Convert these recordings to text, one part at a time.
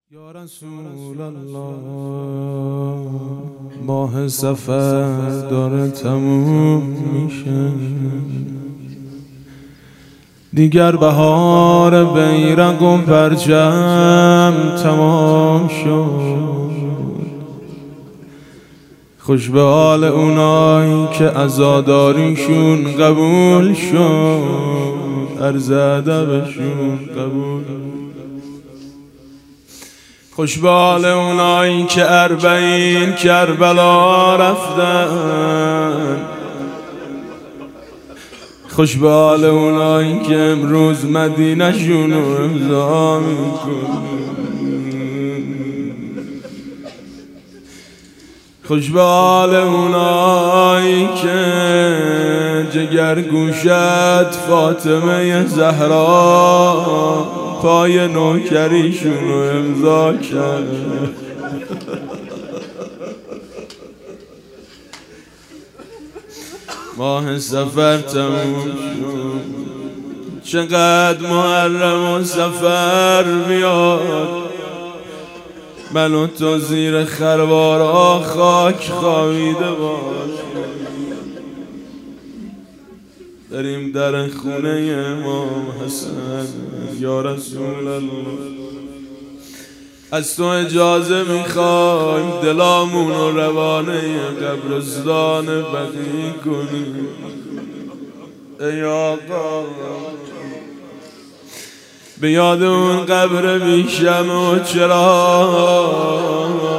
یا رسول الله، ماه صفر داره تموم میشه، دیگر بهار بیرق و پرچم تمام شد. خوش به حال اونایی که عزاداریشون قبول شد، عرض ادبشون قبول. خوش به حال اونایی که 40 کربلا رفتن. خوش به حال اونایی که امروز مدینه شونو امضا میکنن. خوش به حال اونایی که جگر گوشت فاطمه زهرا پای نوکریشونو امضا کرد. ماه صفر تموم شد، چقدر محرم و صفر بیاد، من و تو زیر خروارا خاک خوابیده باش. بریم در خونه امام حسن. یا رسول الله، از تو اجازه میخوایم دلامون و روانه قبرستان بقیع کنیم. ای آقا، به یاد اون قبر بیشم و چرا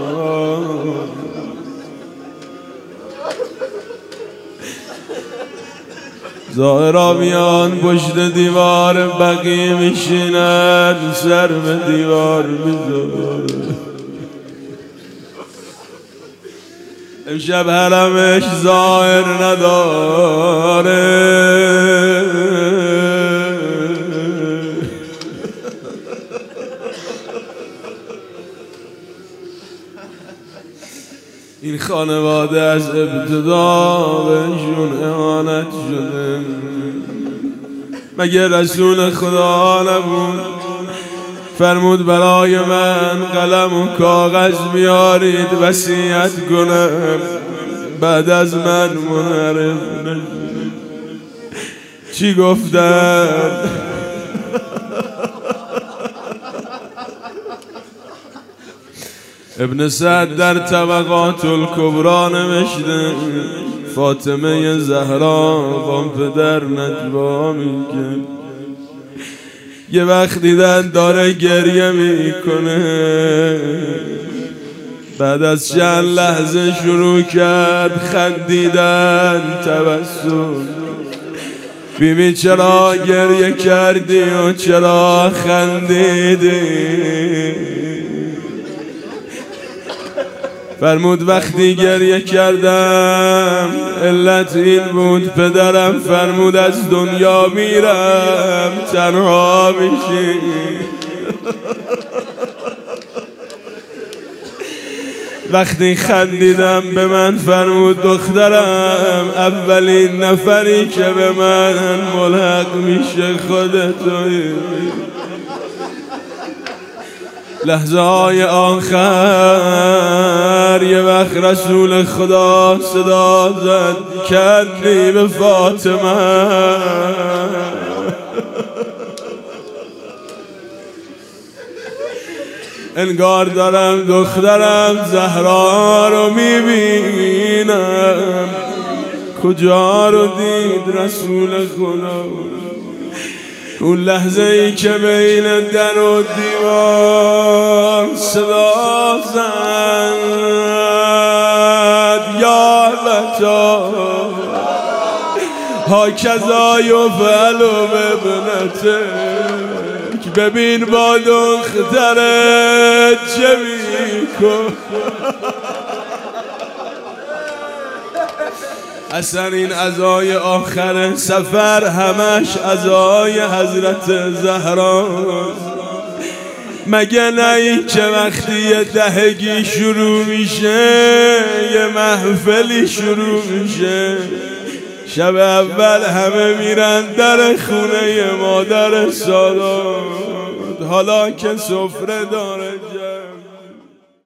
ظاهرا میان پشت دیوار بقیع میشینن، سر به دیوار میذارن. امشب حرمش ظاهر نداره، این خانواده از ابتدا بهشون اهانت شده. مگه رسول خدا نبود فرمود برای من قلم و کاغذ بیارید وصیت کنم، بعد از من منحرف نشید. چی گفتن؟ ابن سعد در طبقات الکبری نوشته فاطمه زهرا با پدر نجوا میکرد. یه وقت دیدن داره گریه میکنه، بعد از چند لحظه شروع کرد خندیدن، تبسم. بیبی چرا گریه کردی و چرا خندیدی؟ فرمود وقتی گریه کردم علت این بود پدرم فرمود از دنیا میرم تنها میشی. وقتی خندیدم به من فرمود دخترم اولین نفری که به من ملحق میشه خودتویی. لحظه های آخر یه وقت رسول خدا صدا زد کندی به فاطمه. انگار دارم دخترم زهرا رو میبینم. کجا رو دید رسول خدا؟ اون لحظه ای که بین در و دیوار صدا زد یا بچا هاکذا یفعل بابنتک، ببین با دخترت چه میکن. اصلا این عزای آخر سفر همش عزای حضرت زهرا. مگه نه این که وقتی یه دهگی شروع میشه یه محفلی شروع میشه، شب اول همه میرن در خونه مادر سادات، حالا که سفره داره جمع.